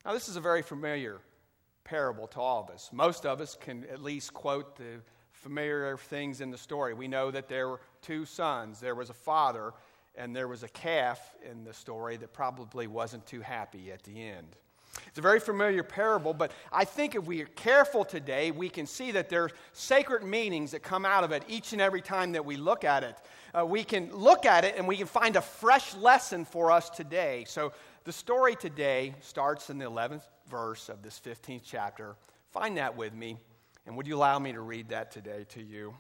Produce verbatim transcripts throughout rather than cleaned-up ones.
Now, this is a very familiar parable to all of us. Most of us can at least quote the familiar things in the story. We know that there were two sons. There was a father, and there was a calf in the story that probably wasn't too happy at the end. It's a very familiar parable, but I think if we are careful today, we can see that there are sacred meanings that come out of it each and every time that we look at it. Uh, we can look at it and we can find a fresh lesson for us today. So the story today starts in the eleventh verse of this fifteenth chapter. Find that with me, and would you allow me to read that today to you?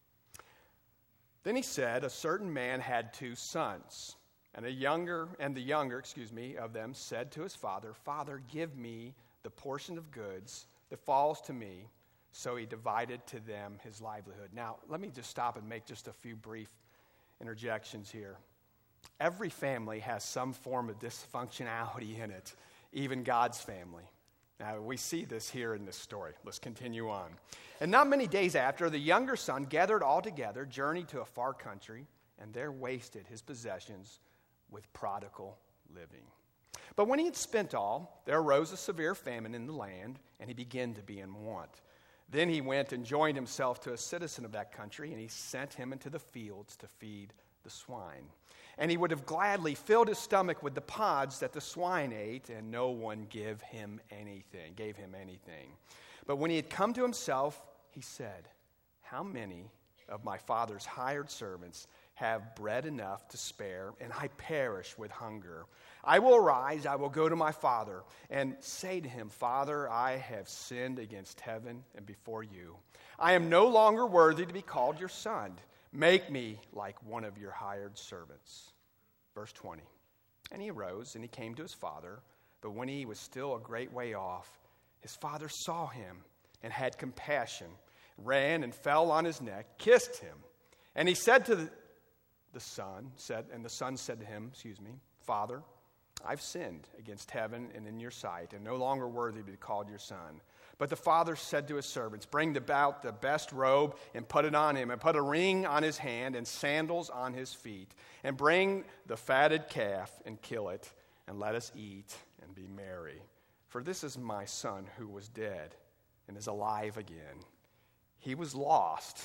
Then he said, a certain man had two sons. And a younger, and the younger, excuse me, of them said to his father, Father, give me the portion of goods that falls to me. So he divided to them his livelihood. Now, let me just stop and make just a few brief interjections here. Every family has some form of dysfunctionality in it, even God's family. Now, we see this here in this story. Let's continue on. And not many days after, the younger son gathered all together, journeyed to a far country, and there wasted his possessions with prodigal living. But when he had spent all, there arose a severe famine in the land, and he began to be in want. Then he went and joined himself to a citizen of that country, and he sent him into the fields to feed the swine. And he would have gladly filled his stomach with the pods that the swine ate, and no one gave him anything, gave him anything. But when he had come to himself, he said, how many of my father's hired servants have bread enough to spare, and I perish with hunger? I will arise, I will go to my father, and say to him, Father, I have sinned against heaven and before you. I am no longer worthy to be called your son. Make me like one of your hired servants. Verse twenty. And he arose, and he came to his father, but when he was still a great way off, his father saw him and had compassion, ran and fell on his neck, kissed him. And he said to the The son said, and the son said to him, excuse me, Father, I've sinned against heaven and in your sight, and no longer worthy to be called your son. But the father said to his servants, bring about the best robe and put it on him, and put a ring on his hand and sandals on his feet, and bring the fatted calf and kill it, and let us eat and be merry. For this is my son who was dead and is alive again. He was lost,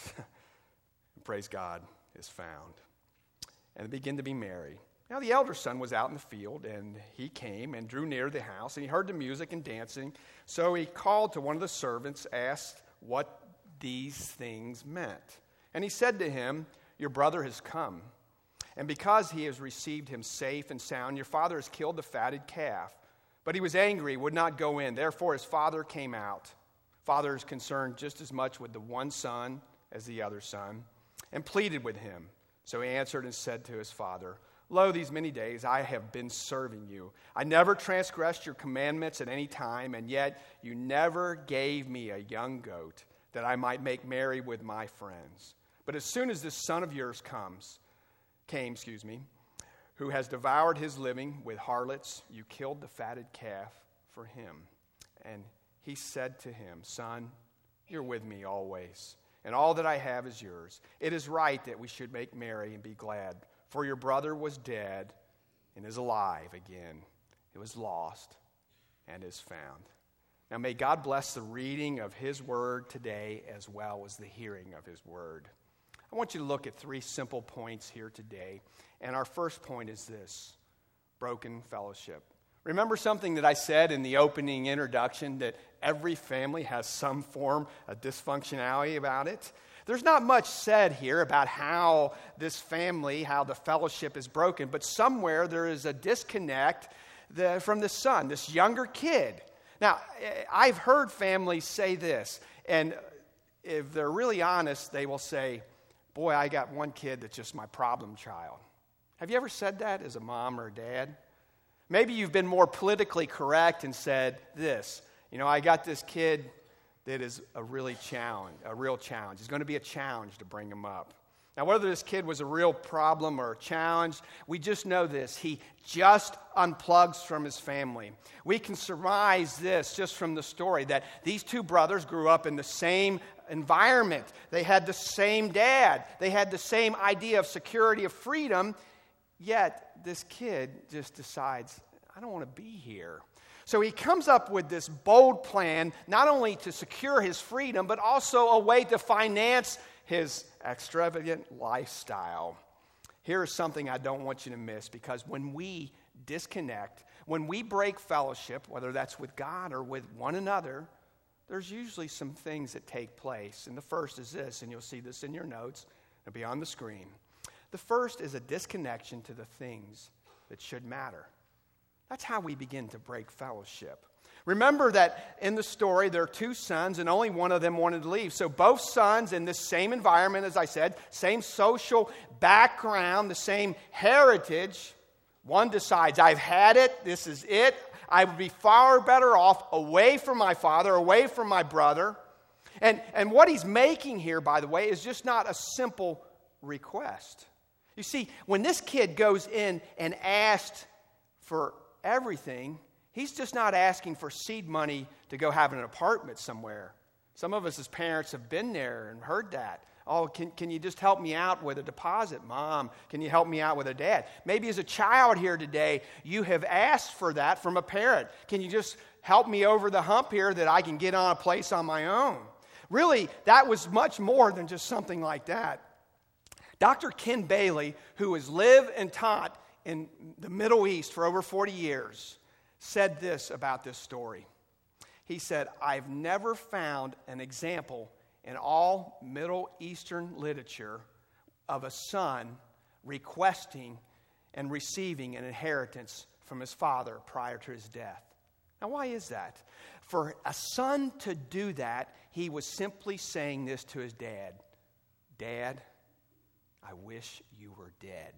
praise God, is found. And they began to be merry. Now the elder son was out in the field, and he came and drew near the house, and he heard the music and dancing. So he called to one of the servants, asked what these things meant. And he said to him, your brother has come, and because he has received him safe and sound, your father has killed the fatted calf. But he was angry, would not go in. Therefore his father came out. Father is concerned just as much with the one son as the other son, and pleaded with him. So he answered and said to his father, Lo, these many days I have been serving you. I never transgressed your commandments at any time, and yet you never gave me a young goat that I might make merry with my friends. But as soon as this son of yours comes, came, excuse me, who has devoured his living with harlots, you killed the fatted calf for him. And he said to him, Son, you're with me always, and all that I have is yours. It is right that we should make merry and be glad. For your brother was dead and is alive again. He was lost and is found. Now may God bless the reading of his word today as well as the hearing of his word. I want you to look at three simple points here today. And our first point is this: broken fellowship. Remember something that I said in the opening introduction, that every family has some form of dysfunctionality about it? There's not much said here about how this family, how the fellowship is broken, but somewhere there is a disconnect the, from the son, this younger kid. Now, I've heard families say this, and if they're really honest, they will say, boy, I got one kid that's just my problem child. Have you ever said that as a mom or a dad? Maybe you've been more politically correct and said this, you know, I got this kid that is a really challenge, a real challenge. It's going to be a challenge to bring him up. Now, whether this kid was a real problem or a challenge, we just know this. He just unplugs from his family. We can surmise this just from the story, that these two brothers grew up in the same environment. They had the same dad. They had the same idea of security, of freedom. Yet, this kid just decides, I don't want to be here. So he comes up with this bold plan, not only to secure his freedom, but also a way to finance his extravagant lifestyle. Here is something I don't want you to miss, because when we disconnect, when we break fellowship, whether that's with God or with one another, there's usually some things that take place. And the first is this, and you'll see this in your notes, it'll be on the screen. The first is a disconnection to the things that should matter. That's how we begin to break fellowship. Remember that in the story, there are two sons, and only one of them wanted to leave. So both sons in this same environment, as I said, same social background, the same heritage. One decides, I've had it, this is it. I would be far better off away from my father, away from my brother. And, and what he's making here, by the way, is just not a simple request. You see, when this kid goes in and asks for everything, he's just not asking for seed money to go have an apartment somewhere. Some of us as parents have been there and heard that. Oh, can, can you just help me out with a deposit, Mom? Can you help me out with a dad? Maybe as a child here today, you have asked for that from a parent. Can you just help me over the hump here that I can get on a place on my own? Really, that was much more than just something like that. Doctor Ken Bailey, who has lived and taught in the Middle East for over forty years, said this about this story. He said, I've never found an example in all Middle Eastern literature of a son requesting and receiving an inheritance from his father prior to his death. Now, why is that? For a son to do that, he was simply saying this to his dad. Dad, I wish you were dead.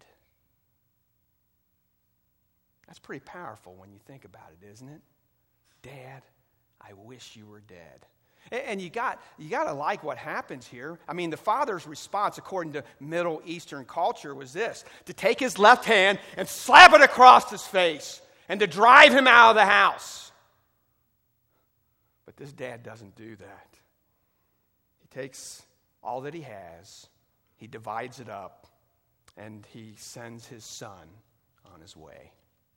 That's pretty powerful when you think about it, isn't it? Dad, I wish you were dead. And you got you got to like what happens here. I mean, the father's response, according to Middle Eastern culture, was this: to take his left hand and slap it across his face and to drive him out of the house. But this dad doesn't do that. He takes all that he has, he divides it up, and he sends his son on his way.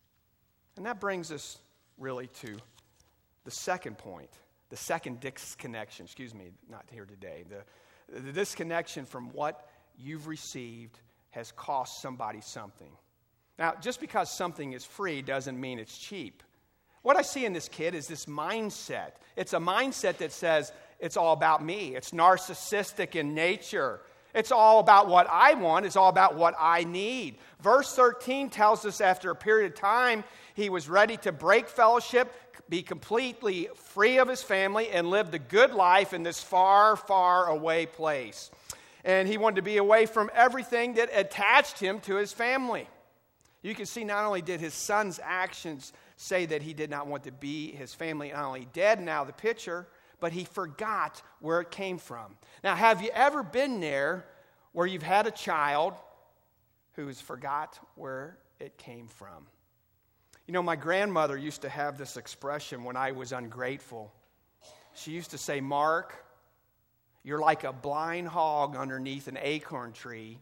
And that brings us really to the second point, the second disconnection, excuse me, not here today. The, the disconnection from what you've received has cost somebody something. Now, just because something is free doesn't mean it's cheap. What I see in this kid is this mindset. It's a mindset that says, it's all about me. It's narcissistic in nature. It's all about what I want. It's all about what I need. Verse thirteen tells us after a period of time, he was ready to break fellowship, be completely free of his family, and live the good life in this far, far away place. And he wanted to be away from everything that attached him to his family. You can see not only did his son's actions say that he did not want to be his family not only dead now the picture, but he forgot where it came from. Now, have you ever been there where you've had a child who has forgot where it came from? You know, my grandmother used to have this expression when I was ungrateful. She used to say, Mark, you're like a blind hog underneath an acorn tree,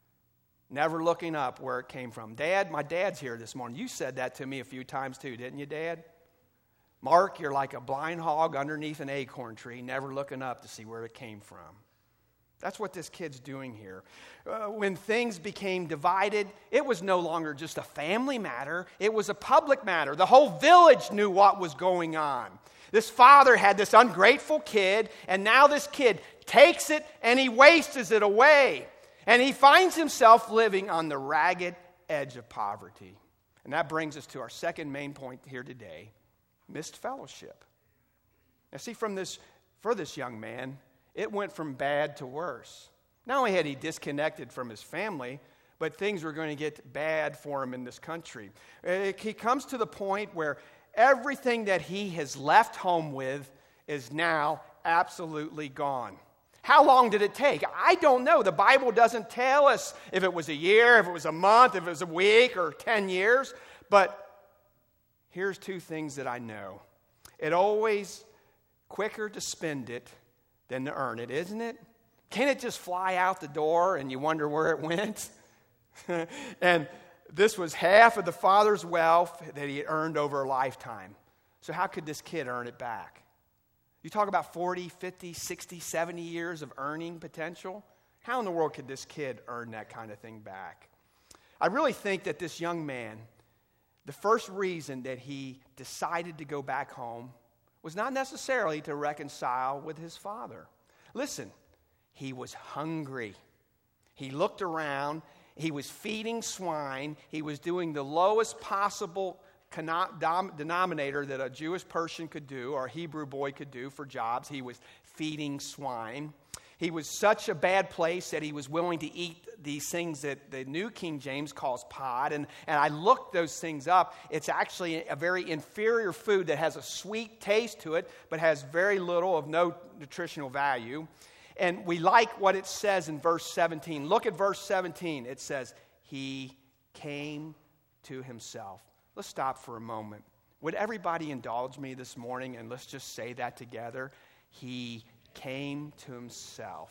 never looking up where it came from. Dad, my dad's here this morning. You said that to me a few times too, didn't you, Dad? Mark, you're like a blind hog underneath an acorn tree, never looking up to see where it came from. That's what this kid's doing here. Uh, when things became divided, it was no longer just a family matter. It was a public matter. The whole village knew what was going on. This father had this ungrateful kid, and now this kid takes it and he wastes it away. And he finds himself living on the ragged edge of poverty. And that brings us to our second main point here today. Missed fellowship. Now see, from this, for this young man, it went from bad to worse. Not only had he disconnected from his family, but things were going to get bad for him in this country. He comes to the point where everything that he has left home with is now absolutely gone. How long did it take? I don't know. The Bible doesn't tell us if it was a year, if it was a month, if it was a week, or ten years. But here's two things that I know. It always quicker to spend it than to earn it, isn't it? Can't it just fly out the door and you wonder where it went? And this was half of the father's wealth that he had earned over a lifetime. So how could this kid earn it back? You talk about forty, fifty, sixty, seventy years of earning potential. How in the world could this kid earn that kind of thing back? I really think that this young man, the first reason that he decided to go back home was not necessarily to reconcile with his father. Listen, he was hungry. He looked around. He was feeding swine. He was doing the lowest possible denominator that a Jewish person could do or a Hebrew boy could do for jobs. He was feeding swine. He was such a bad place that he was willing to eat these things that the New King James calls pod. And, and I looked those things up. It's actually a very inferior food that has a sweet taste to it, but has very little of no nutritional value. And we like what it says in verse seventeen. Look at verse seventeen. It says, he came to himself. Let's stop for a moment. Would everybody indulge me this morning and let's just say that together? He came to himself.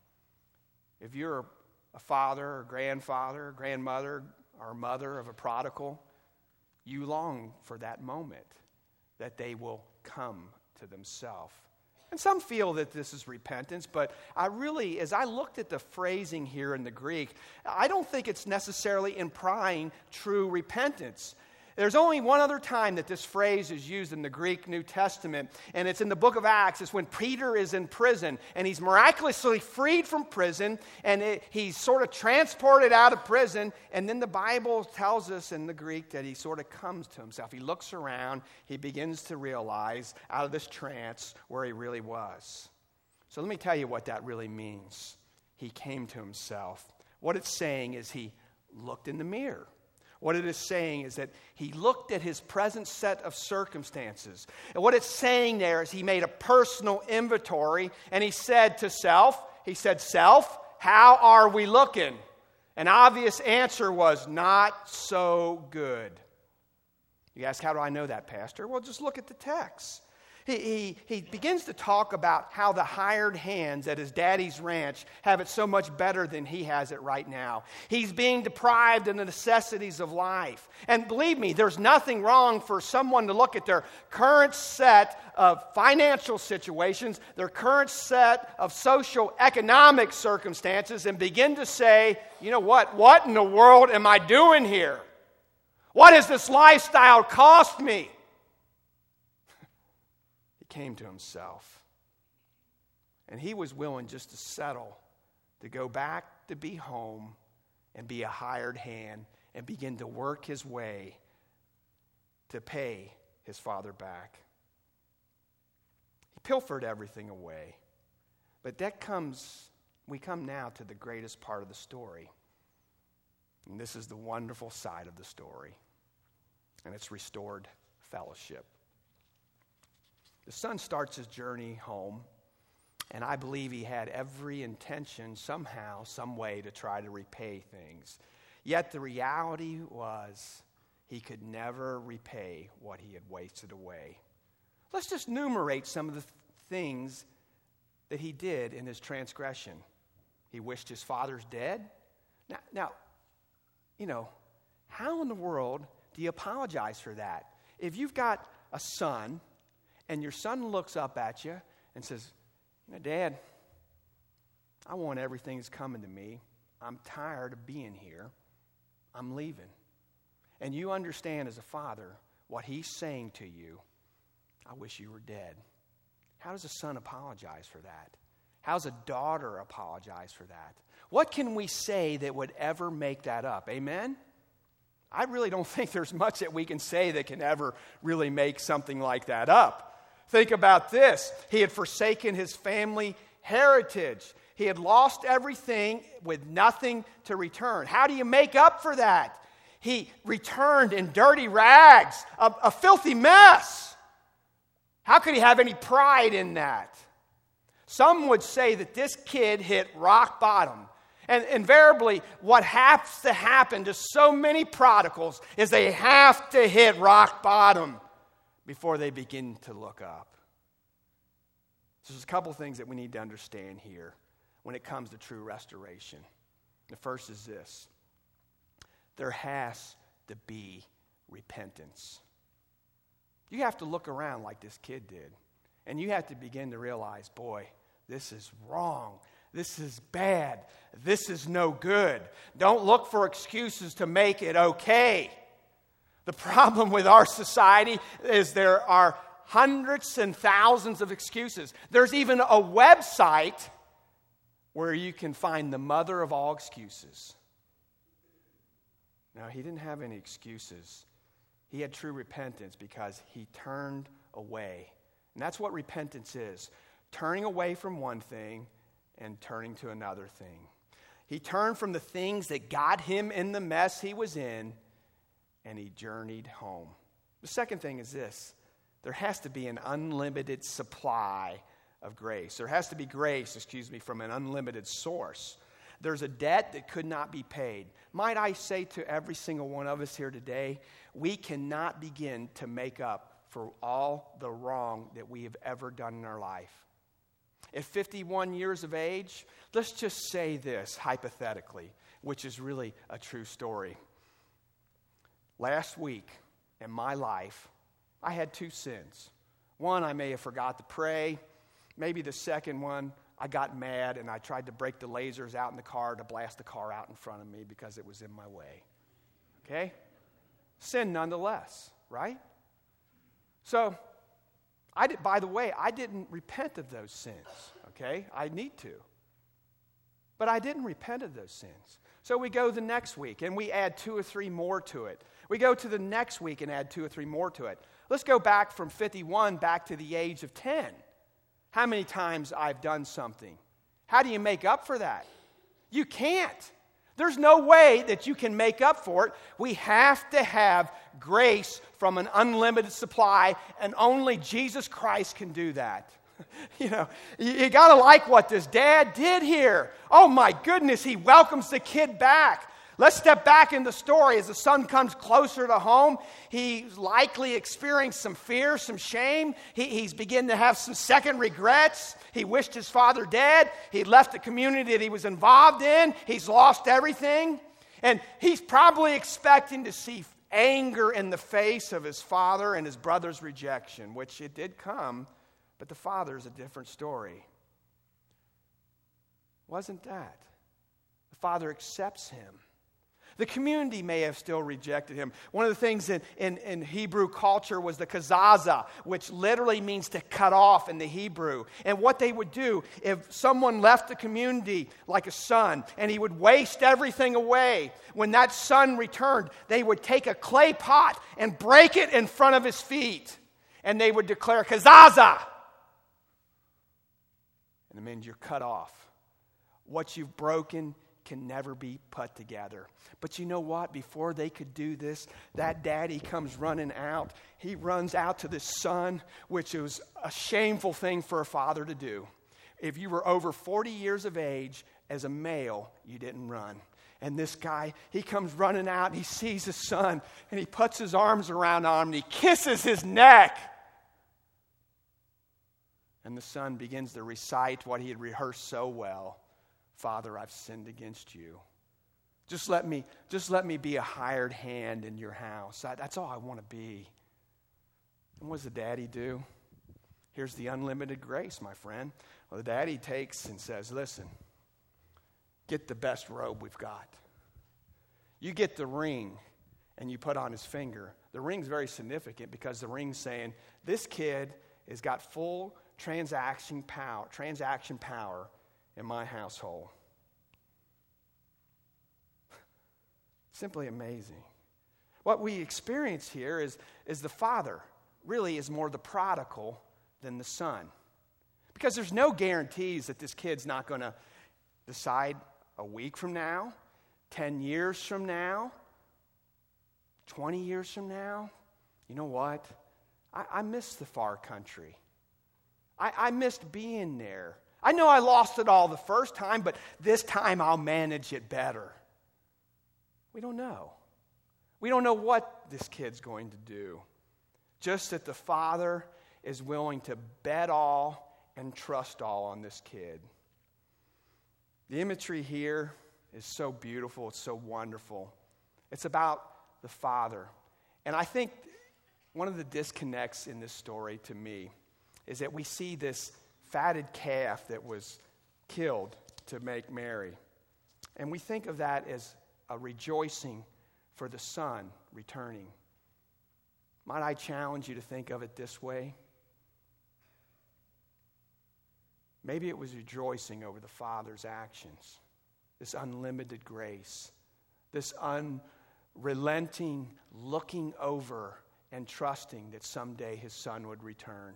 If you're a father or grandfather or grandmother or mother of a prodigal, you long for that moment that they will come to themselves. And some feel that this is repentance, but I really, as I looked at the phrasing here in the Greek, I don't think it's necessarily implying true repentance. There's only one other time that this phrase is used in the Greek New Testament, and it's in the book of Acts. It's when Peter is in prison, and he's miraculously freed from prison, and it, he's sort of transported out of prison, and then the Bible tells us in the Greek that he sort of comes to himself. He looks around, he begins to realize out of this trance where he really was. So let me tell you what that really means. He came to himself. What it's saying is he looked in the mirror. What it is saying is that he looked at his present set of circumstances. And what it's saying there is he made a personal inventory and he said to self, he said, self, how are we looking? An obvious answer was not so good. You ask, how do I know that, Pastor? Well, just look at the text. He, he, he begins to talk about how the hired hands at his daddy's ranch have it so much better than he has it right now. He's being deprived of the necessities of life. And believe me, there's nothing wrong for someone to look at their current set of financial situations, their current set of social economic circumstances, and begin to say, you know what, what in the world am I doing here? What has this lifestyle cost me? Came to himself. And he was willing just to settle, to go back to be home and be a hired hand and begin to work his way to pay his father back. He pilfered everything away. But that comes, we come now to the greatest part of the story. And this is the wonderful side of the story. And it's restored fellowship. The son starts his journey home, and I believe he had every intention somehow, some way to try to repay things. Yet the reality was he could never repay what he had wasted away. Let's just enumerate some of the th- things that he did in his transgression. He wished his father's dead. Now, now, you know, how in the world do you apologize for that? If you've got a son, and your son looks up at you and says, you know, Dad, I want everything that's coming to me. I'm tired of being here. I'm leaving. And you understand as a father what he's saying to you, I wish you were dead. How does a son apologize for that? How does a daughter apologize for that? What can we say that would ever make that up? Amen? I really don't think there's much that we can say that can ever really make something like that up. Think about this. He had forsaken his family heritage. He had lost everything with nothing to return. How do you make up for that? He returned in dirty rags, a, a filthy mess. How could he have any pride in that? Some would say that this kid hit rock bottom. And invariably, what has to happen to so many prodigals is they have to hit rock bottom before they begin to look up. So there's a couple things that we need to understand here when it comes to true restoration. The first is this. There has to be repentance. You have to look around like this kid did. And you have to begin to realize, boy, this is wrong. This is bad. This is no good. Don't look for excuses to make it okay. The problem with our society is there are hundreds and thousands of excuses. There's even a website where you can find the mother of all excuses. Now, he didn't have any excuses. He had true repentance because he turned away. And that's what repentance is. Turning away from one thing and turning to another thing. He turned from the things that got him in the mess he was in, and he journeyed home. The second thing is this. There has to be an unlimited supply of grace. There has to be grace, excuse me, from an unlimited source. There's a debt that could not be paid. Might I say to every single one of us here today, we cannot begin to make up for all the wrong that we have ever done in our life. At fifty-one years of age, let's just say this hypothetically, which is really a true story. Last week in my life, I had two sins. One, I may have forgot to pray. Maybe the second one, I got mad and I tried to break the lasers out in the car to blast the car out in front of me because it was in my way. Okay? Sin nonetheless, right? So, I did, by the way, I didn't repent of those sins, okay? I need to. But I didn't repent of those sins. So we go the next week and we add two or three more to it. We go to the next week and add two or three more to it. Let's go back from fifty-one back to the age of ten. How many times I've done something? How do you make up for that? You can't. There's no way that you can make up for it. We have to have grace from an unlimited supply, and only Jesus Christ can do that. You know, you, you got to like what this dad did here. Oh my goodness, he welcomes the kid back. Let's step back in the story. As the son comes closer to home, he's likely experienced some fear, some shame. He, he's beginning to have some second regrets. He wished his father dead. He left the community that he was involved in. He's lost everything. And he's probably expecting to see anger in the face of his father and his brother's rejection, which it did come, but the father's a different story. Wasn't that? The father accepts him. The community may have still rejected him. One of the things in, in, in Hebrew culture was the kazaza, which literally means to cut off in the Hebrew. And what they would do, if someone left the community like a son, and he would waste everything away, when that son returned, they would take a clay pot and break it in front of his feet. And they would declare, kazaza! And it means you're cut off. What you've broken can never be put together. But you know what? Before they could do this, that daddy comes running out. He runs out to this son, which was a shameful thing for a father to do. If you were over forty years of age, as a male, you didn't run. And this guy, he comes running out, and he sees his son, and he puts his arms around him, and he kisses his neck. And the son begins to recite what he had rehearsed so well. Father, I've sinned against you. Just let me, just let me be a hired hand in your house. I, that's all I want to be. And what does the daddy do? Here's the unlimited grace, my friend. Well, the daddy takes and says, listen, get the best robe we've got. You get the ring and you put on his finger. The ring's very significant because the ring's saying, this kid has got full transaction power, transaction power in my household. Simply amazing. What we experience here is, is the father really is more the prodigal than the son. Because there's no guarantees that this kid's not going to decide a week from now, ten years from now, twenty years from now, you know what? I, I miss the far country. I, I missed being there. I know I lost it all the first time, but this time I'll manage it better. We don't know. We don't know what this kid's going to do. Just that the father is willing to bet all and trust all on this kid. The imagery here is so beautiful. It's so wonderful. It's about the father. And I think one of the disconnects in this story to me is that we see this fatted calf that was killed to make merry. And we think of that as a rejoicing for the son returning. Might I challenge you to think of it this way? Maybe it was rejoicing over the Father's actions, this unlimited grace, this unrelenting looking over and trusting that someday his son would return.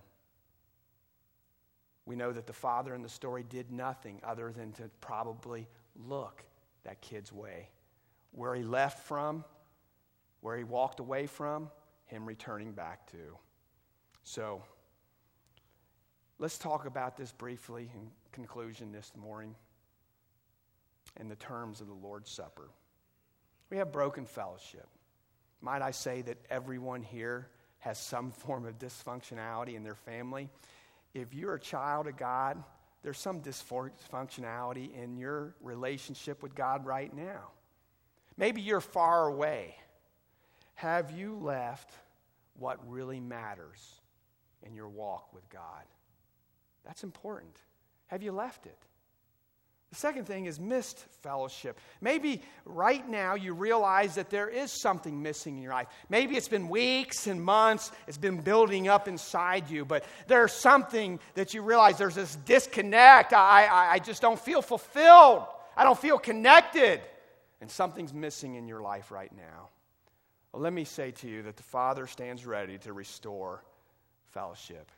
We know that the father in the story did nothing other than to probably look that kid's way. Where he left from, where he walked away from, him returning back to. So, let's talk about this briefly in conclusion this morning in the terms of the Lord's Supper. We have broken fellowship. Might I say that everyone here has some form of dysfunctionality in their family? If you're a child of God, there's some dysfunctionality in your relationship with God right now. Maybe you're far away. Have you left what really matters in your walk with God? That's important. Have you left it? The second thing is missed fellowship. Maybe right now you realize that there is something missing in your life. Maybe it's been weeks and months, it's been building up inside you, but there's something that you realize there's this disconnect. I, I, I just don't feel fulfilled. I don't feel connected. And something's missing in your life right now. Well, let me say to you that the Father stands ready to restore fellowship.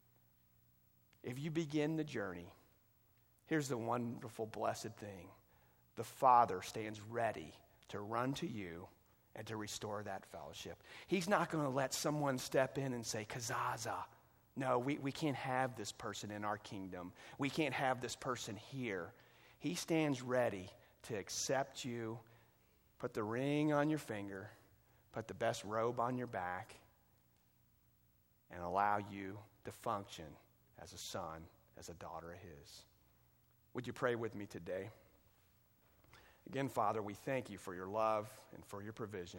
If you begin the journey, here's the wonderful, blessed thing. The Father stands ready to run to you and to restore that fellowship. He's not going to let someone step in and say, Kazaza. No, we, we can't have this person in our kingdom. We can't have this person here. He stands ready to accept you, put the ring on your finger, put the best robe on your back, and allow you to function as a son, as a daughter of his. Would you pray with me today? Again, Father, we thank you for your love and for your provision.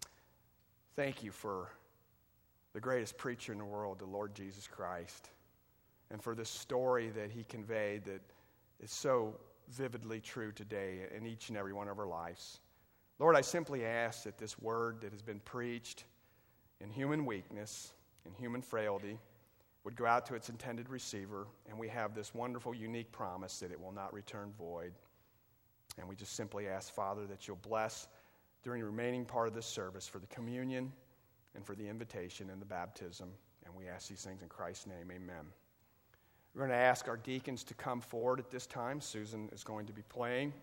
Thank you for the greatest preacher in the world, the Lord Jesus Christ, and for this story that he conveyed that is so vividly true today in each and every one of our lives. Lord, I simply ask that this word that has been preached in human weakness, in human frailty, would go out to its intended receiver, and we have this wonderful, unique promise that it will not return void. And we just simply ask, Father, that you'll bless during the remaining part of this service for the communion and for the invitation and the baptism. And we ask these things in Christ's name, amen. We're going to ask our deacons to come forward at this time. Susan is going to be playing.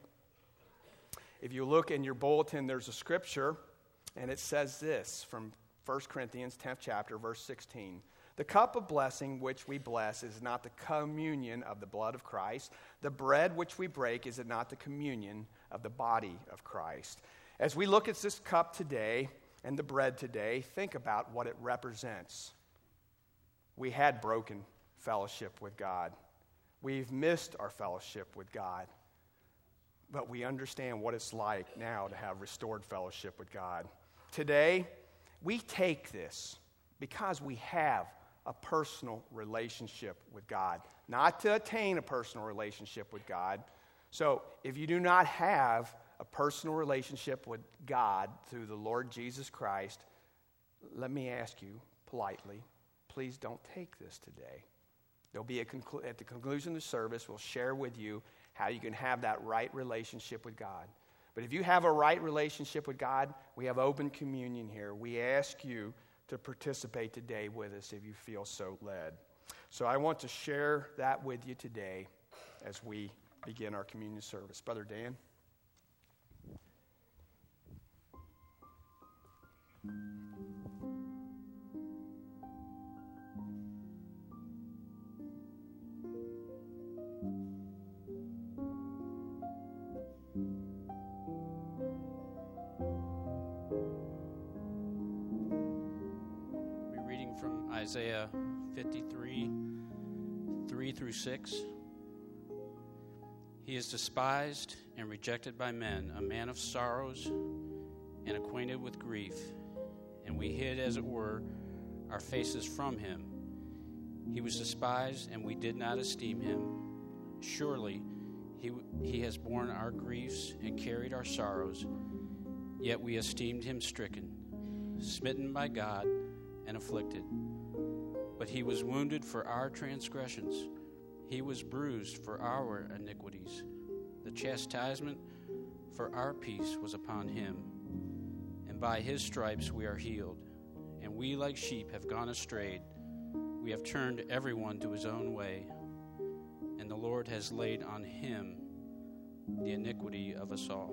If you look in your bulletin, there's a scripture, and it says this from First Corinthians tenth chapter, verse sixteen. The cup of blessing which we bless is not the communion of the blood of Christ. The bread which we break is it not the communion of the body of Christ. As we look at this cup today and the bread today, think about what it represents. We had broken fellowship with God. We've missed our fellowship with God. But we understand what it's like now to have restored fellowship with God. Today, we take this because we have a personal relationship with God, not to attain a personal relationship with God. So if you do not have a personal relationship with God through the Lord Jesus Christ, let me ask you politely, please don't take this today. There'll be a conclu- at the conclusion of the service, we'll share with you how you can have that right relationship with God. But if you have a right relationship with God, we have open communion here. We ask you to participate today with us if you feel so led. So I want to share that with you today as we begin our communion service. Brother Dan. Isaiah fifty-three, three through six. He is despised and rejected by men, a man of sorrows and acquainted with grief. And we hid, as it were, our faces from him. He was despised, and we did not esteem him. Surely he, he has borne our griefs and carried our sorrows, yet we esteemed him stricken, smitten by God, and afflicted. But he was wounded for our transgressions. He was bruised for our iniquities. The chastisement for our peace was upon him, and by his stripes we are healed. And we like sheep have gone astray. We have turned everyone to his own way, and the Lord has laid on him the iniquity of us all.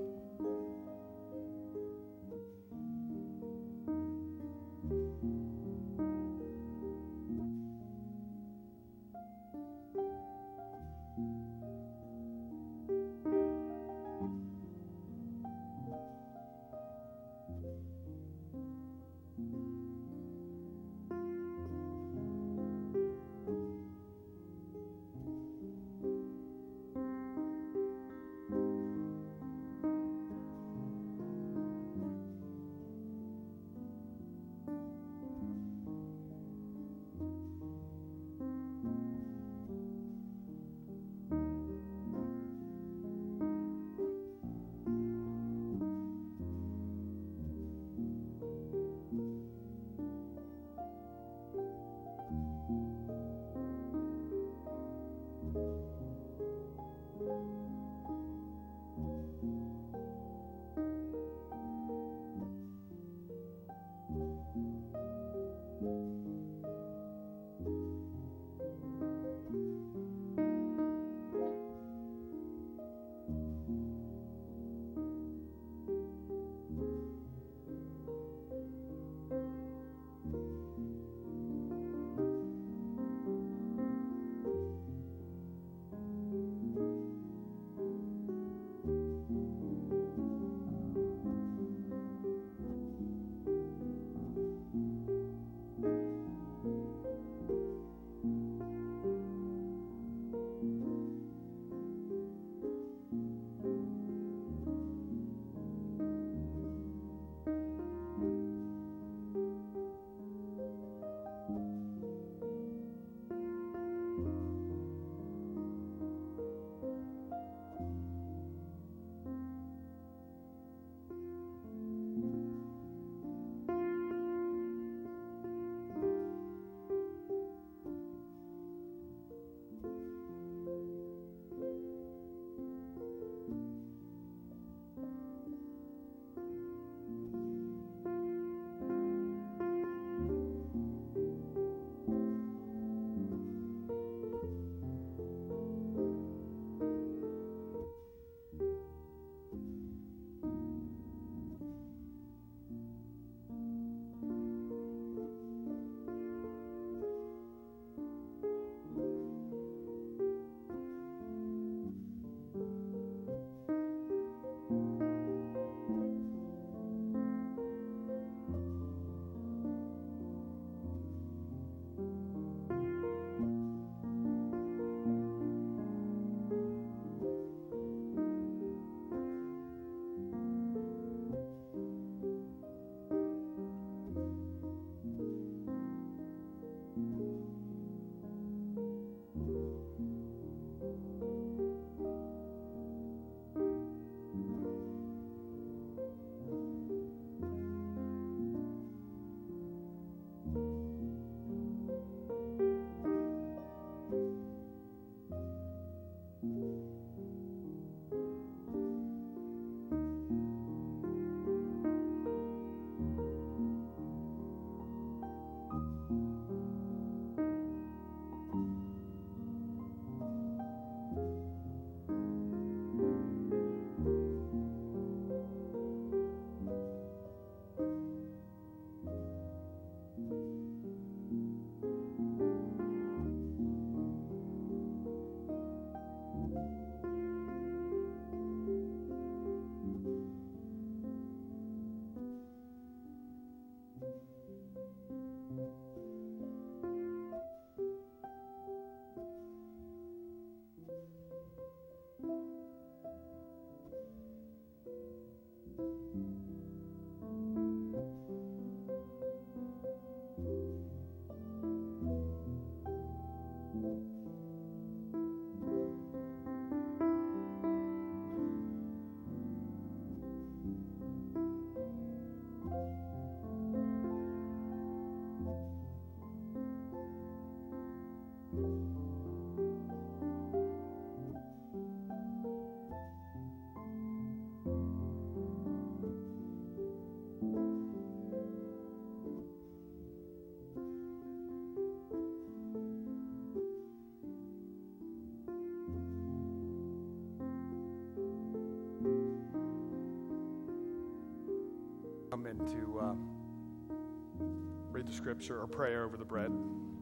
Come in to uh, read the scripture or pray over the bread.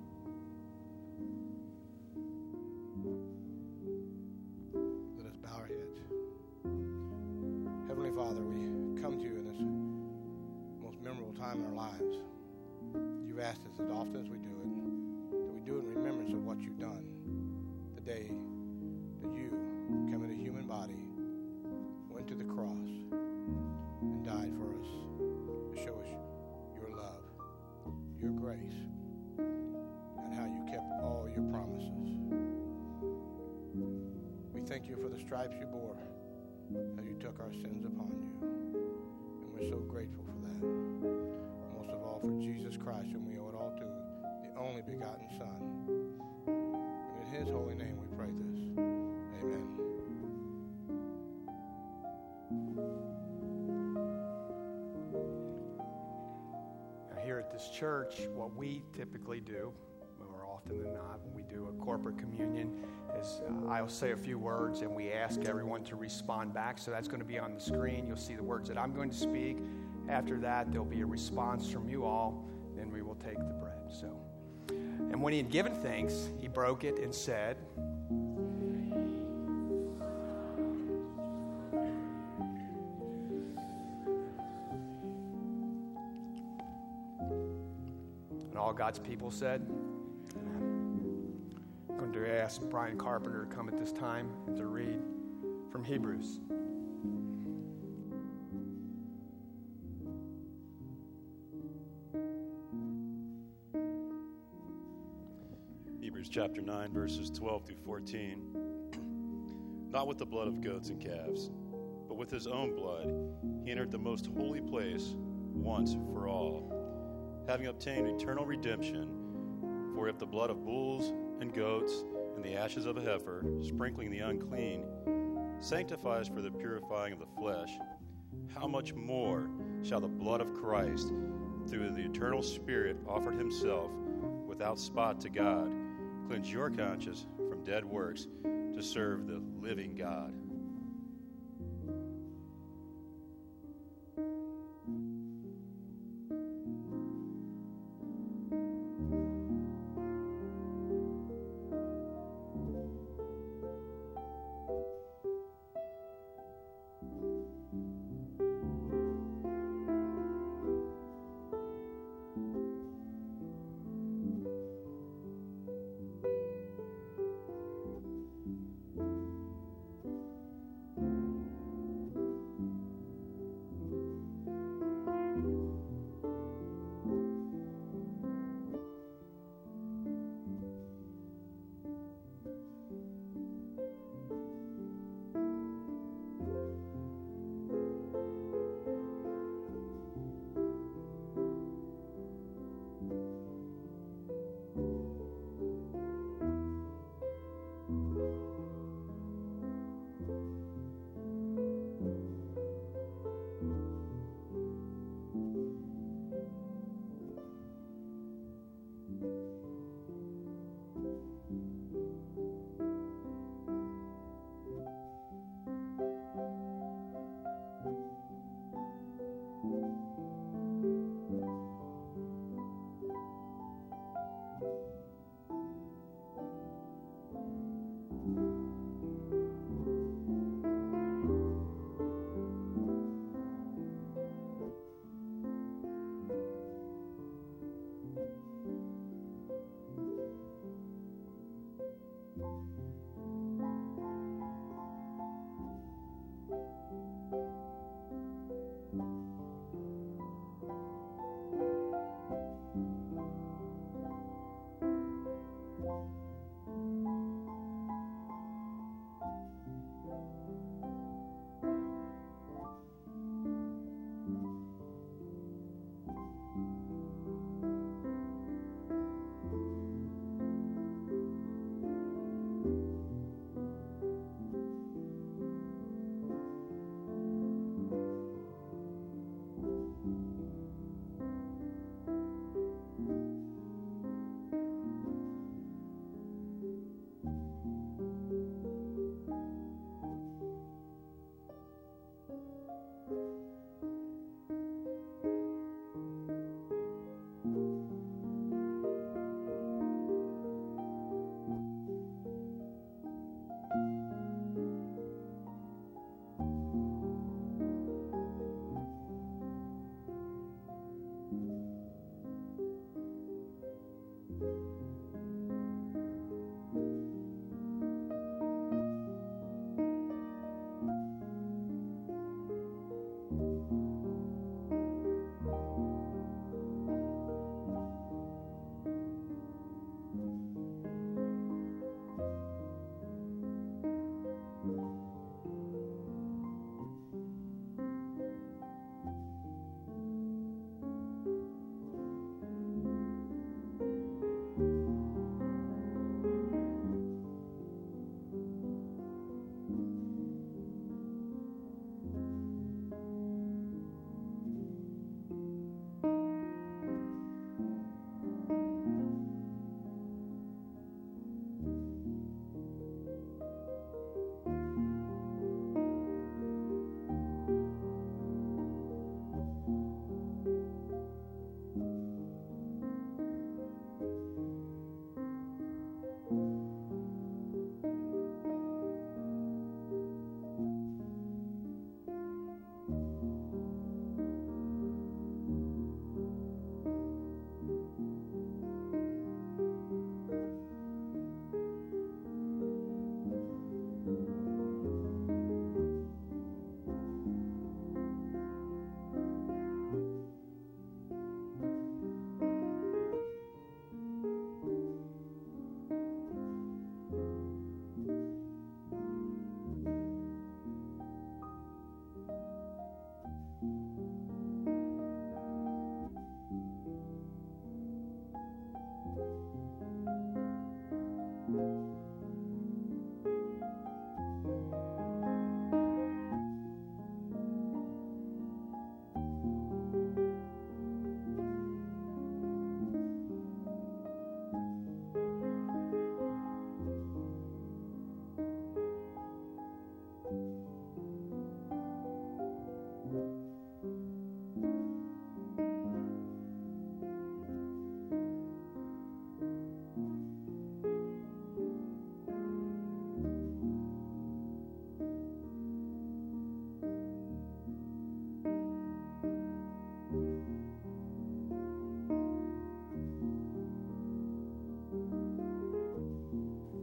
Let us bow our heads. Heavenly Father, we come to you in this most memorable time in our lives. You've asked us as often as we do it, that we do it in remembrance of what you've done. The day that you came in a human body, went to the cross, and died for us to show us your love, your grace, and how you kept all your promises. We thank you for the stripes you bore, how you took our sins upon you, and we're so grateful for that. Most of all for Jesus Christ, whom we owe it all to, the only begotten Son. And in his holy name we pray this. Amen. Now, here at this church, what we typically do, more often than not, when we do a corporate communion, is uh, I'll say a few words and we ask everyone to respond back. So that's going to be on the screen. You'll see the words that I'm going to speak. After that, there'll be a response from you all. Then we will take the bread. So, and when he had given thanks, he broke it and said, and all God's people said, I'm going to ask Brian Carpenter to come at this time and to read from Hebrews. Hebrews chapter nine, verses twelve through fourteen. Not with the blood of goats and calves, but with his own blood, he entered the most holy place once for all, having obtained eternal redemption. For if the blood of bulls and goats and the ashes of a heifer, sprinkling the unclean, sanctifies for the purifying of the flesh, how much more shall the blood of Christ, through the eternal Spirit offered himself without spot to God, cleanse your conscience from dead works to serve the living God.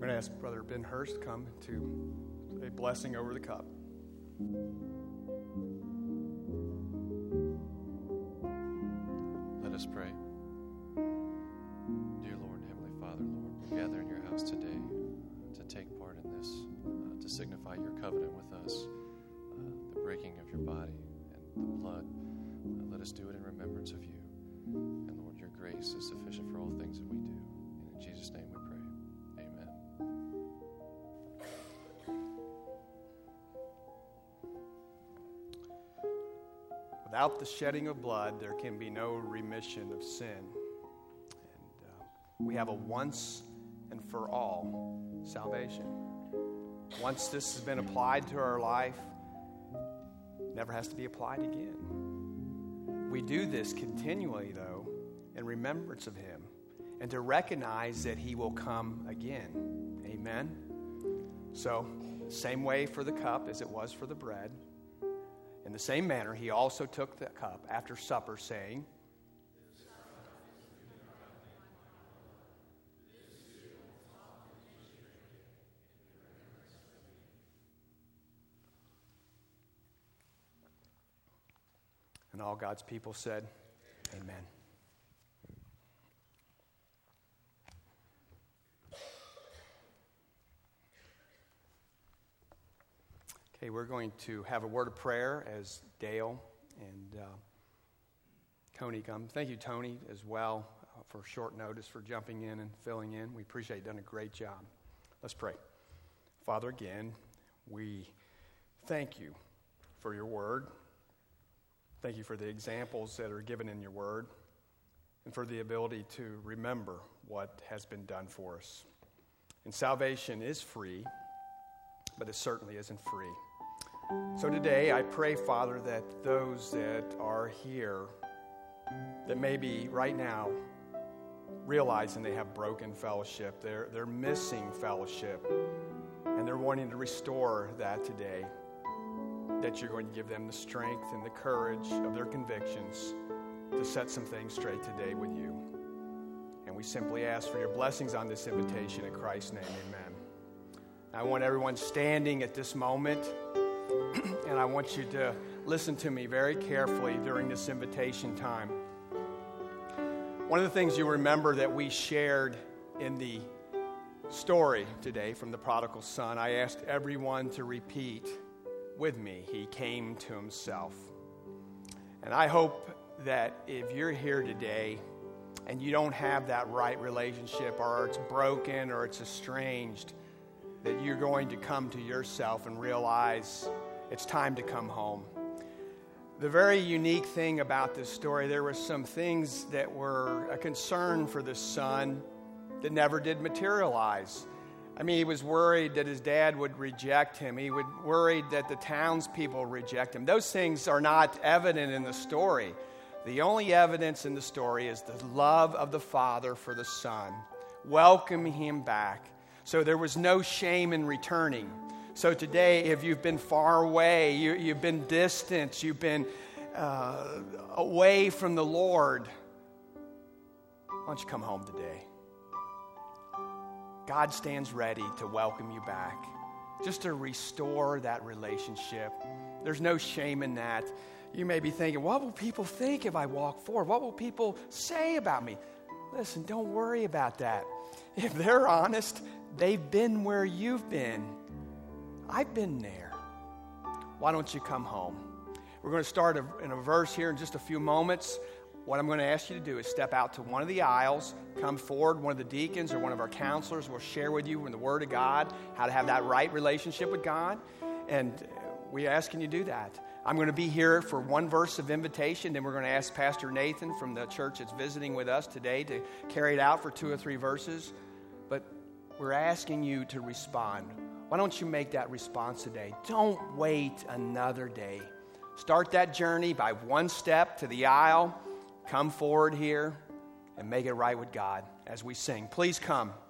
going to ask Brother Ben Hurst to come to a blessing over the cup. Let us pray. Dear Lord, Heavenly Father, Lord, we gather in your house today to take part in this, uh, to signify your covenant with us, uh, the breaking of your body and the blood. Uh, let us do it in remembrance of you. And Lord, your grace is sufficient for all things that we do. And in Jesus' name we pray. Amen. Without the shedding of blood, there can be no remission of sin. And uh, we have a once and for all salvation. Once this has been applied to our life, it never has to be applied again. We do this continually, though, in remembrance of him and to recognize that he will come again. Amen? So, same way for the cup as it was for the bread. In the same manner, he also took the cup after supper, saying, and all God's people said, Amen. Okay, we're going to have a word of prayer as Dale and uh, Tony come. Thank you, Tony, as well, uh, for short notice for jumping in and filling in. We appreciate it. You've done a great job. Let's pray. Father, again, we thank you for your word. Thank you for the examples that are given in your word and for the ability to remember what has been done for us. And salvation is free, but it certainly isn't free. So today, I pray, Father, that those that are here, that maybe right now, realizing they have broken fellowship, they're, they're missing fellowship, and they're wanting to restore that today, that you're going to give them the strength and the courage of their convictions to set some things straight today with you. And we simply ask for your blessings on this invitation in Christ's name, amen. I want everyone standing at this moment, and I want you to listen to me very carefully during this invitation time. One of the things you remember that we shared in the story today from the prodigal son, I asked everyone to repeat with me, he came to himself. And I hope that if you're here today and you don't have that right relationship, or it's broken or it's estranged, that you're going to come to yourself and realize it's time to come home. The very unique thing about this story, there were some things that were a concern for the son that never did materialize. I mean, he was worried that his dad would reject him. He was worried that the townspeople reject him. Those things are not evident in the story. The only evidence in the story is the love of the father for the son, welcoming him back. So there was no shame in returning. So today, if you've been far away, you, you've been distant, you've been uh, away from the Lord, why don't you come home today? God stands ready to welcome you back, just to restore that relationship. There's no shame in that. You may be thinking, what will people think if I walk forward? What will people say about me? Listen, don't worry about that. If they're honest, they've been where you've been. I've been there. Why don't you come home? We're going to start a, in a verse here in just a few moments. What I'm going to ask you to do is step out to one of the aisles, come forward. One of the deacons or one of our counselors will share with you in the Word of God how to have that right relationship with God. And we're asking you to do that. I'm going to be here for one verse of invitation. Then we're going to ask Pastor Nathan from the church that's visiting with us today to carry it out for two or three verses. But we're asking you to respond. Why don't you make that response today? Don't wait another day. Start that journey by one step to the aisle. Come forward here and make it right with God as we sing. Please come.